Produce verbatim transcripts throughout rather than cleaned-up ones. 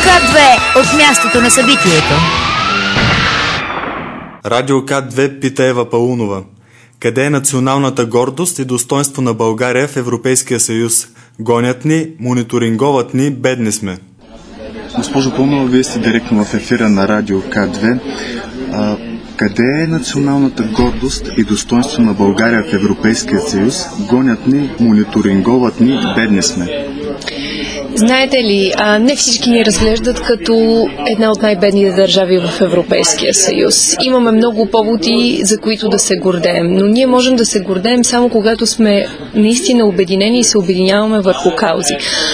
К две от мястото на събитието. Радио К две пита Ева Паунова. Къде е националната гордост и достоинство на България в Европейския съюз? Гонят ни, мониторинговат ни, бедни сме. Госпожо Паунова, вие сте директно в ефира на Радио К две. А, къде е националната гордост и достоинство на България в Европейския съюз? Гонят ни, мониторинговат ни, бедни сме. Знаете ли, а, не всички ни разглеждат като една от най-бедните държави в Европейския съюз. Имаме много поводи, за които да се гордеем, но ние можем да се гордеем само когато сме наистина обединени и се обединяваме върху каузи.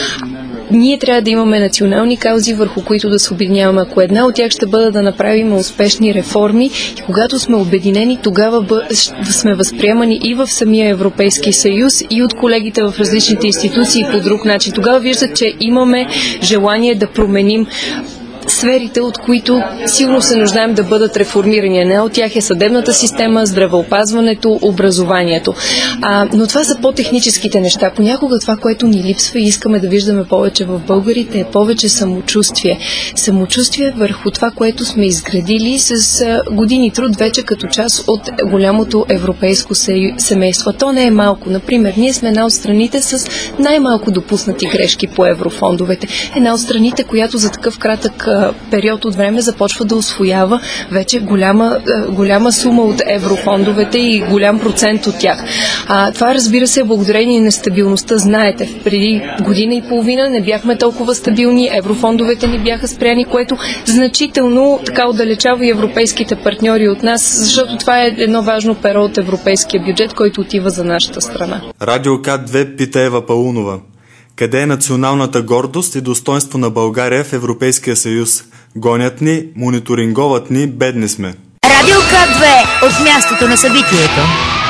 Ние трябва да имаме национални каузи, върху които да се обединяваме. Ако една от тях ще бъде да направим успешни реформи и когато сме обединени, тогава да сме възприемани и в самия Европейски съюз, и от колегите в различните институции по друг начин. Тогава виждат, че имаме желание да променим сферите, от които силно се нуждаем да бъдат реформирани. Една от тях е съдебната система, здравеопазването, образованието. А, но това са по-техническите неща. Понякога това, което ни липсва и искаме да виждаме повече в българите, е повече самочувствие. Самочувствие върху това, което сме изградили с а, години труд вече като част от голямото европейско семейство. То не е малко. Например, ние сме една от страните с най-малко допуснати грешки по еврофондовете. Една от страните, която за такъв кратък период от време започва да усвоява вече голяма, голяма сума от еврофондовете и голям процент от тях. А, това, разбира се, е благодарение на стабилността. Знаете, преди година и половина не бяхме толкова стабилни, еврофондовете ни бяха спряни, което значително така отдалечава и европейските партньори от нас, защото това е едно важно перо от европейския бюджет, който отива за нашата страна. Радио К две пита Ева Паунова. Къде е националната гордост и достоинство на България в Европейския съюз? Гонят ни, мониторинговат ни, бедни сме. Радио К две от мястото на събитието.